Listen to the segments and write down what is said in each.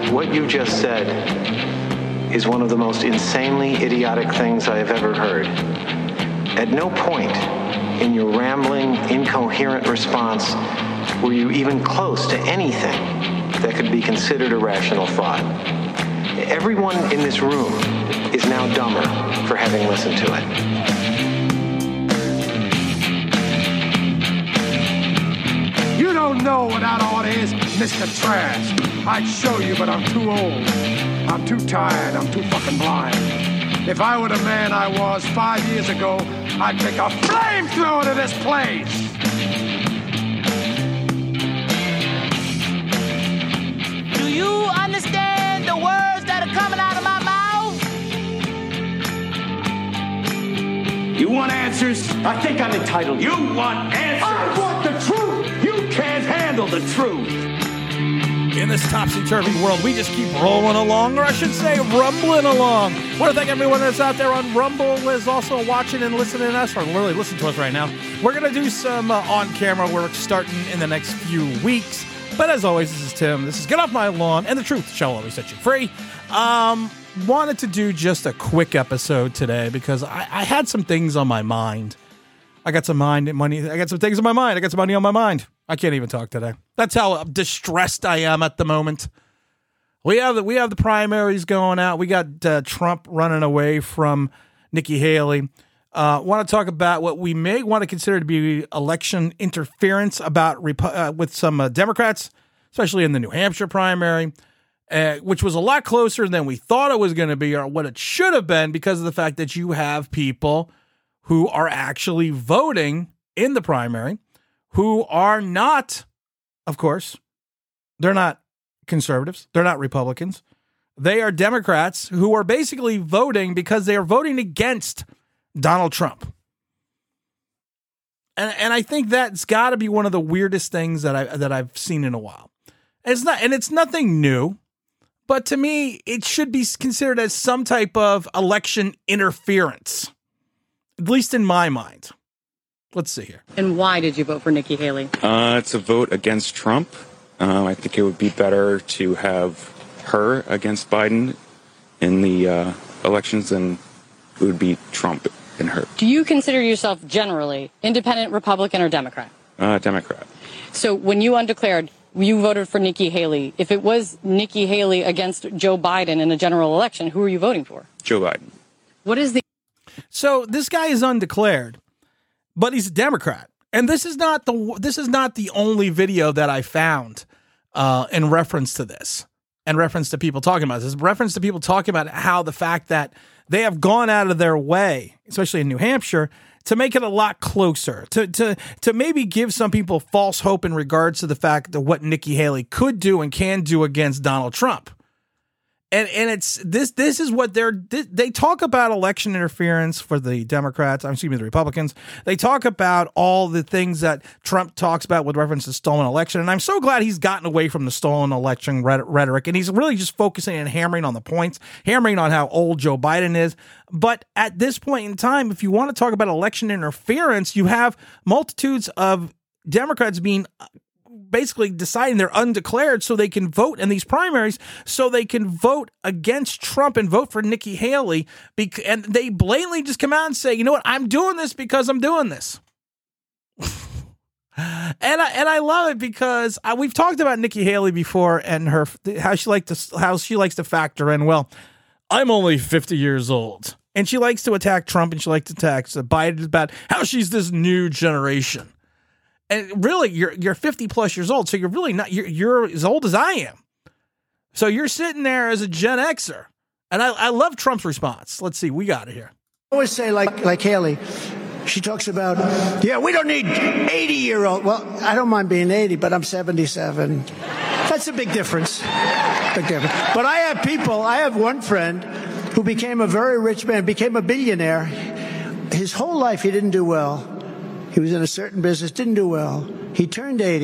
What you just said is one of the most insanely idiotic things I have ever heard. At no point in your rambling, incoherent response were you even close to anything that could be considered a rational thought. Everyone in this room is now dumber for having listened to it. You don't know what that order is, Mr. Trash. I'd show you, but I'm too old. I'm too tired. I'm too fucking blind. If I were the man I was 5 years ago, I'd take a flamethrower to this place. Do you understand the words that are coming out of my mouth? You want answers? I think I'm entitled. You want answers? I want the truth. You can't handle the truth. In this topsy-turvy world, we just keep rolling along, or I should say rumbling along. I want to thank everyone that's out there on Rumble is also watching and listening to us, or really listening to us right now. We're going to do some on-camera work starting in the next few weeks. But as always, this is Tim. This is Get Off My Lawn, and the truth shall always set you free. Wanted to do just a quick episode today because I had some things on my mind. I got some money. I got some things on my mind. I got some money on my mind. I can't even talk today. That's how distressed I am at the moment. We have the primaries going out. We got Trump running away from Nikki Haley. Want to talk about what we may want to consider to be election interference about with some Democrats, especially in the New Hampshire primary, which was a lot closer than we thought it was going to be or what it should have been because of the fact that you have people who are actually voting in the primary who are not, of course, they're not conservatives. They're not Republicans. They are Democrats who are basically voting because they are voting against Donald Trump. And I think that's got to be one of the weirdest things that I've seen in a while. It's nothing new, but to me, it should be considered as some type of election interference, at least in my mind. Let's see here. And why did you vote for Nikki Haley? It's a vote against Trump. I think it would be better to have her against Biden in the elections than it would be Trump and her. Do you consider yourself generally independent, Republican, or Democrat? Democrat. So when you undeclared, you voted for Nikki Haley. If it was Nikki Haley against Joe Biden in a general election, who are you voting for? Joe Biden. What is the... So this guy is undeclared, but he's a Democrat. And this is not the only video that I found in reference to this, in reference to people talking about this, in reference to people talking about how the fact that they have gone out of their way, especially in New Hampshire, to make it a lot closer, to maybe give some people false hope in regards to the fact that what Nikki Haley could do and can do against Donald Trump. And it's this is what they talk about election interference for the Democrats. The Republicans. They talk about all the things that Trump talks about with reference to stolen election. And I'm so glad he's gotten away from the stolen election rhetoric. And he's really just focusing and hammering on the points, hammering on how old Joe Biden is. But at this point in time, if you want to talk about election interference, you have multitudes of Democrats being basically deciding they're undeclared so they can vote in these primaries, so they can vote against Trump and vote for Nikki Haley. And they blatantly just come out and say, you know what, I'm doing this because I'm doing this. and I love it because we've talked about Nikki Haley before and how she likes to factor in, well, I'm only 50 years old. And she likes to attack Trump and she likes to attack Biden about how she's this new generation. And really, you're 50 plus years old, so you're really not. You're as old as I am. So you're sitting there as a Gen Xer, and I love Trump's response. Let's see, we got it here. I always say, like Haley, she talks about, we don't need 80-year-old. Well, I don't mind being 80, but I'm 77. That's a big difference. Big difference. But I have one friend who became a very rich man, became a billionaire. His whole life he didn't do well. He was in a certain business, didn't do well. He turned 80.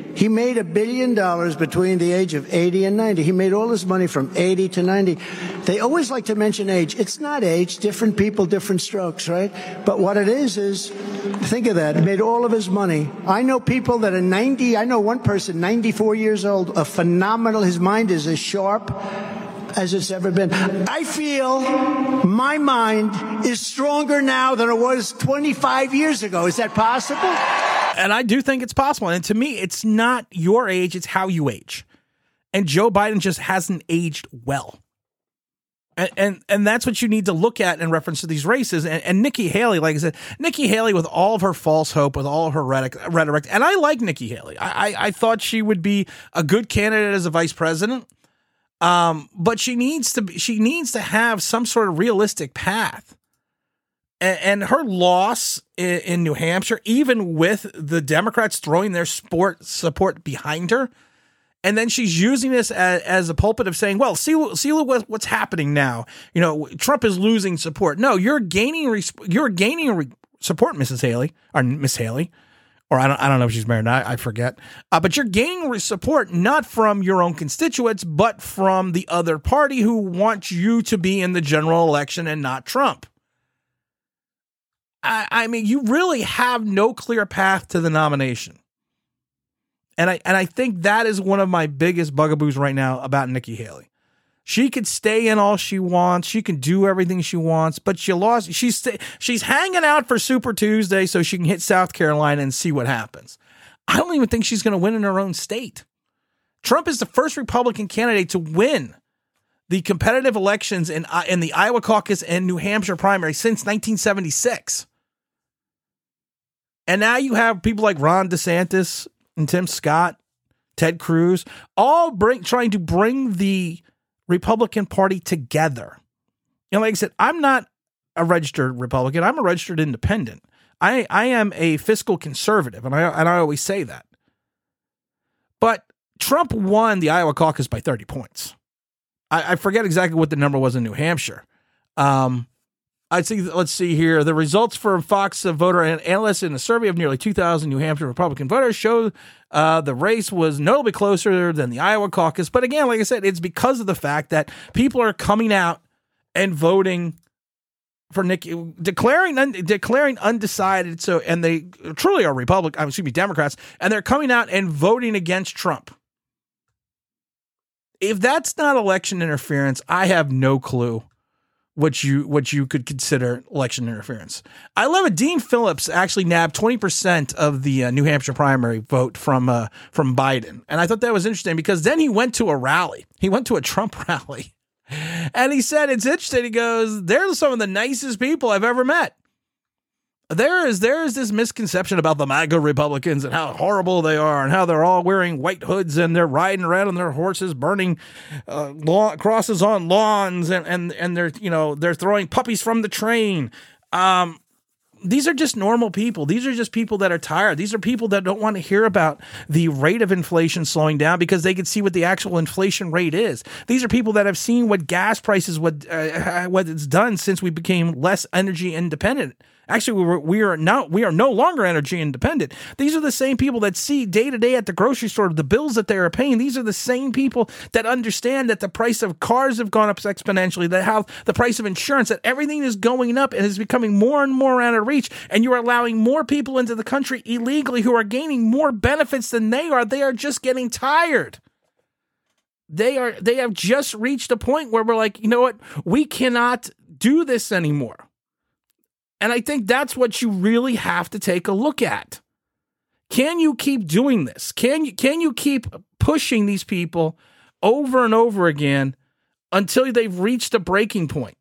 He made $1 billion between the age of 80 and 90. He made all his money from 80 to 90. They always like to mention age. It's not age. Different people, different strokes, right? But what it is think of that. He made all of his money. I know people that are 90. I know one person, 94 years old, a phenomenal. His mind is as sharp as it's ever been. I feel my mind is stronger now than it was 25 years ago. Is that possible? And I do think it's possible. And to me, it's not your age, it's how you age. And Joe Biden just hasn't aged well. And that's what you need to look at in reference to these races. And Nikki Haley, like I said, Nikki Haley with all of her false hope, with all of her rhetoric, and I like Nikki Haley. I thought she would be a good candidate as a vice president. But she needs to have some sort of realistic path. And her loss in New Hampshire, even with the Democrats throwing their support behind her, and then she's using this as a pulpit of saying, well, see what's happening now. You know, Trump is losing support. No, you're gaining support, Mrs. Haley, or Miss Haley, or I don't know if she's married or not, I forget. But you're gaining support not from your own constituents, but from the other party who wants you to be in the general election and not Trump. I mean, you really have no clear path to the nomination. And I think that is one of my biggest bugaboos right now about Nikki Haley. She could stay in all she wants. She can do everything she wants, but she lost. She's hanging out for Super Tuesday so she can hit South Carolina and see what happens. I don't even think she's going to win in her own state. Trump is the first Republican candidate to win the competitive elections in the Iowa caucus and New Hampshire primary since 1976. And now you have people like Ron DeSantis and Tim Scott, Ted Cruz, all trying to bring the Republican Party together. You know, like I said, I'm not a registered Republican. I'm a registered independent. I am a fiscal conservative, and I always say that. But Trump won the Iowa caucus by 30 points. I forget exactly what the number was in New Hampshire. Let's see here. The results for Fox voter analysts in a survey of nearly 2,000 New Hampshire Republican voters show the race was notably closer than the Iowa caucus. But again, like I said, it's because of the fact that people are coming out and voting for Nikki, declaring undecided. So, and they truly are Democrats, and they're coming out and voting against Trump. If that's not election interference, I have no clue what you could consider election interference. I love it. Dean Phillips actually nabbed 20% of the New Hampshire primary vote from Biden. And I thought that was interesting because then he went to a rally. He went to a Trump rally. And he said, it's interesting. He goes, they're some of the nicest people I've ever met. There is this misconception about the MAGA Republicans and how horrible they are and how they're all wearing white hoods and they're riding around on their horses, burning crosses on lawns and they're throwing puppies from the train. These are just normal people. These are just people that are tired. These are people that don't want to hear about the rate of inflation slowing down because they can see what the actual inflation rate is. These are people that have seen what gas prices, what it's done since we became less energy independent. Actually, we are no longer energy independent. These are the same people that see day to day at the grocery store the bills that they are paying. These are the same people that understand that the price of cars have gone up exponentially, that how the price of insurance, that everything is going up and is becoming more and more out of reach. And you're allowing more people into the country illegally who are gaining more benefits than they are. They are just getting tired. They have just reached a point where we're like, you know what? We cannot do this anymore. And I think that's what you really have to take a look at. Can you keep doing this? Can you keep pushing these people over and over again until they've reached a breaking point?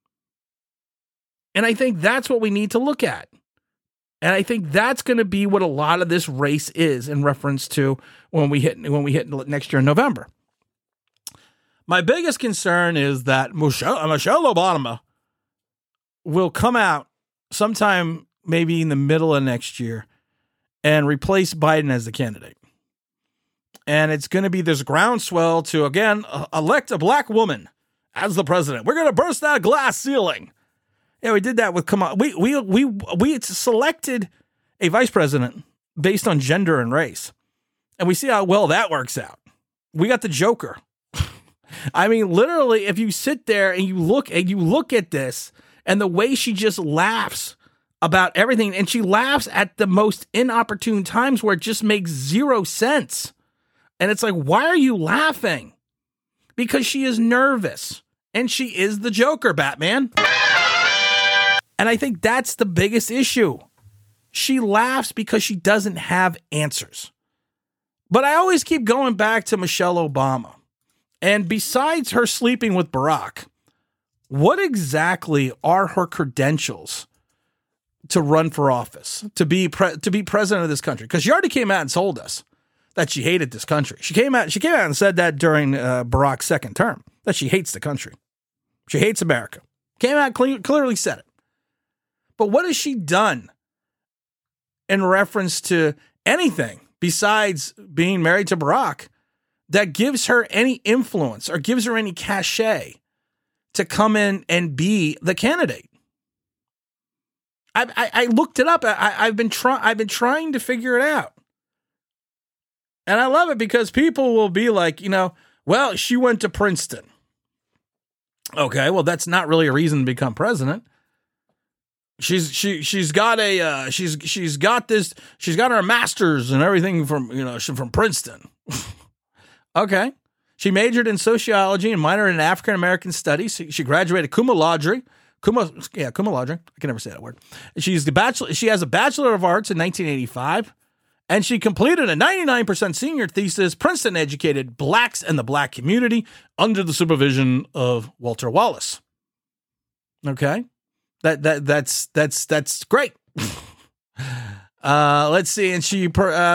And I think that's what we need to look at. And I think that's going to be what a lot of this race is in reference to when we hit next year in November. My biggest concern is that Michelle Obama will come out sometime maybe in the middle of next year and replace Biden as the candidate. And it's going to be this groundswell to, again, elect a black woman as the president. We're going to burst that glass ceiling. Yeah, we did that with we selected a vice president based on gender and race. And we see how well that works out. We got the Joker. I mean, literally, if you sit there and you look at this and the way she just laughs about everything, and she laughs at the most inopportune times where it just makes zero sense. And it's like, why are you laughing? Because she is nervous, and she is the Joker, Batman. And I think that's the biggest issue. She laughs because she doesn't have answers. But I always keep going back to Michelle Obama. And besides her sleeping with Barack, what exactly are her credentials to run for office, to be president of this country? Because she already came out and told us that she hated this country. She came out and said that during Barack's second term, that she hates the country. She hates America. Came out, clearly said it. But what has she done in reference to anything besides being married to Barack that gives her any influence or gives her any cachet to come in and be the candidate? I looked it up. I've been trying to figure it out. And I love it because people will be like, well, she went to Princeton. Okay, well, that's not really a reason to become president. She's got her master's and everything from Princeton. Okay. She majored in sociology and minored in African American studies. She graduated cum laude. Cum laude. I can never say that word. She has a Bachelor of Arts in 1985, and she completed a 99% senior thesis, Princeton educated blacks and the black community under the supervision of Walter Wallace. Okay. That's great. Let's see. And she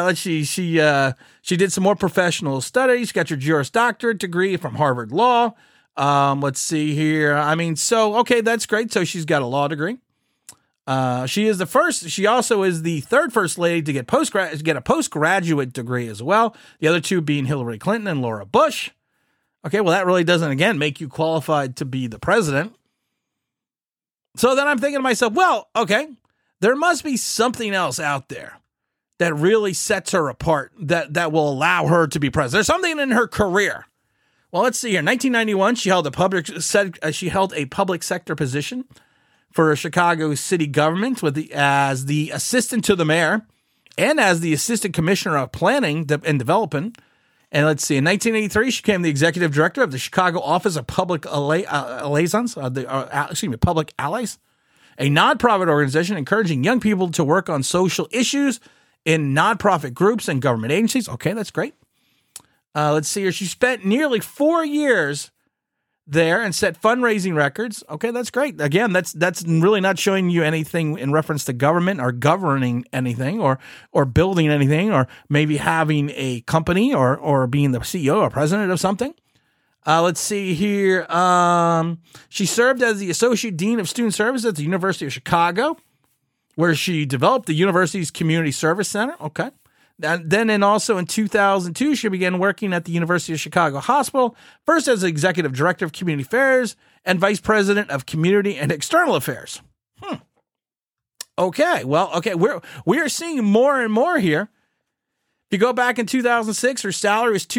did some more professional studies. She got her Juris Doctorate degree from Harvard Law. Let's see here. I mean, okay, that's great. So she's got a law degree. She also is the third first lady to get a postgraduate degree as well. The other two being Hillary Clinton and Laura Bush. Okay. Well, that really doesn't, again, make you qualified to be the president. So then I'm thinking to myself, well, okay, there must be something else out there that really sets her apart, that will allow her to be president. There's something in her career. Well, let's see here. In 1991, she held a public sector position for Chicago city government as the assistant to the mayor and as the assistant commissioner of planning and development. And let's see, in 1983, she became the executive director of the Chicago Office of Public Liaisons, Public Allies, a nonprofit organization encouraging young people to work on social issues in nonprofit groups and government agencies. Okay, that's great. Let's see here. She spent nearly 4 years there and set fundraising records. Okay, that's great. Again, that's really not showing you anything in reference to government or governing anything or building anything or maybe having a company or being the CEO or president of something. Let's see here. She served as the Associate Dean of Student Services at the University of Chicago, where she developed the university's Community Service Center. Okay. Also in 2002, she began working at the University of Chicago Hospital, first as Executive Director of Community Affairs and Vice President of Community and External Affairs. Okay, well, okay, we are seeing more and more here. If you go back in 2006, her salary was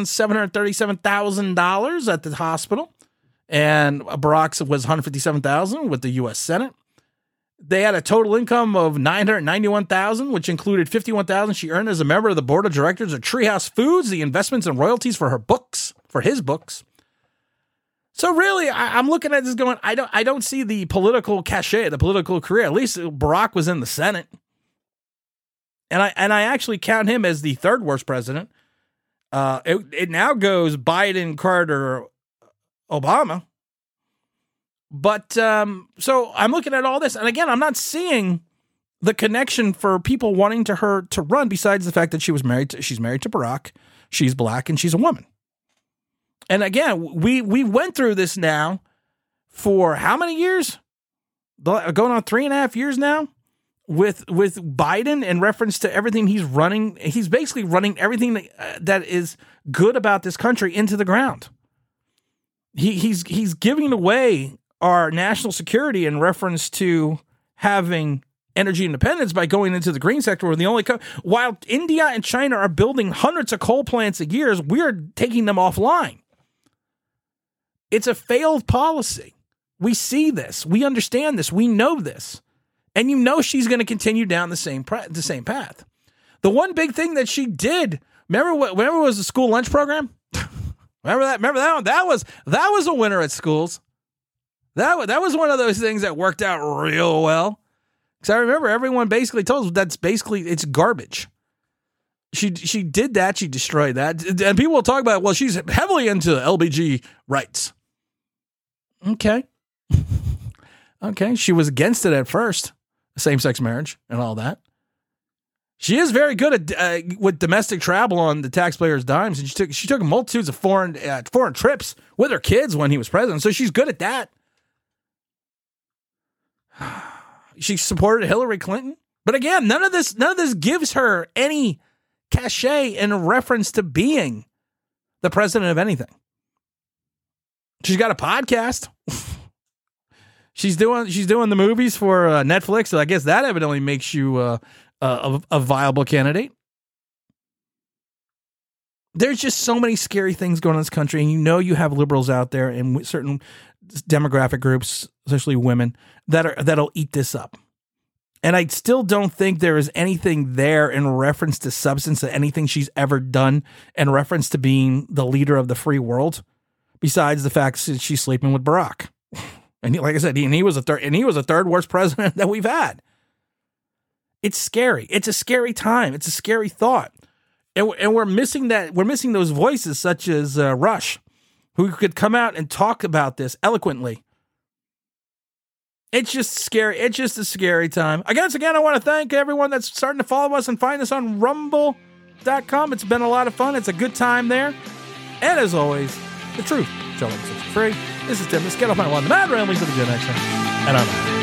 $2,737,000 at the hospital, and Barack's was $157,000 with the U.S. Senate. They had a total income of $991,000, which included $51,000 she earned as a member of the board of directors of Treehouse Foods, the investments and royalties for his books. So really, I'm looking at this going, I don't see the political cachet, the political career. At least Barack was in the Senate, and I actually count him as the third worst president. It now goes Biden, Carter, Obama. But so I'm looking at all this, and again, I'm not seeing the connection for people wanting her to run. Besides the fact that she's married to Barack, she's black, and she's a woman. And again, we went through this now for how many years? Going on 3.5 years now with Biden in reference to everything he's running. He's basically running everything that is good about this country into the ground. He's giving away our national security in reference to having energy independence by going into the green sector. We're the only while India and China are building hundreds of coal plants a year, we're taking them offline. It's a failed policy. We see this. We understand this. We know this. And you know she's going to continue down the same path. The one big thing that she did, remember what was the school lunch program? Remember that one? That was a winner at schools. That was one of those things that worked out real well. Because I remember everyone basically told us it's garbage. She did that. She destroyed that. And people will talk about, well, she's heavily into LBG rights. Okay. Okay. She was against it at first. Same-sex marriage and all that. She is very good at with domestic travel on the taxpayers' dimes, and she took multitudes of foreign trips with her kids when he was president. So she's good at that. She supported Hillary Clinton, but again, none of this gives her any cachet in reference to being the president of anything. She's got a podcast. She's doing the movies for Netflix, so I guess that evidently makes you a viable candidate. There's just so many scary things going on in this country, and you have liberals out there and certain demographic groups, especially women, that'll eat this up. And I still don't think there is anything there in reference to substance of anything she's ever done in reference to being the leader of the free world, besides the fact that she's sleeping with Barack. And like I said, he was a third worst president that we've had. It's scary. It's a scary time. It's a scary thought. And we're missing that. We're missing those voices such as Rush, who could come out and talk about this eloquently. It's just scary. It's just a scary time. Again, I want to thank everyone that's starting to follow us and find us on rumble.com. It's been a lot of fun. It's a good time there. And as always, the truth shall set you free. This is Tim. Let's get off my lawn. The Mad Ramblings of the Gen X. And I'm out.